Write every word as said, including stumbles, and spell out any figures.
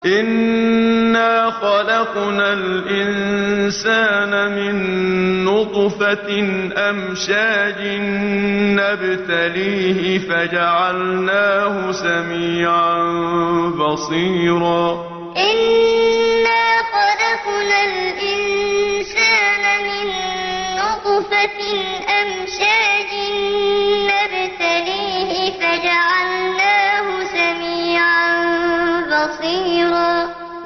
إِنَّا خَلَقْنَا الْإِنسَانَ مِن نُّطْفَةٍ أَمْشَاجٍ نَّبْتَلِيهِ فَجَعَلْنَاهُ سَمِيعًا بَصِيرًا إِنَّا خَلَقْنَا الْإِنسَانَ مِن نُّطْفَةٍ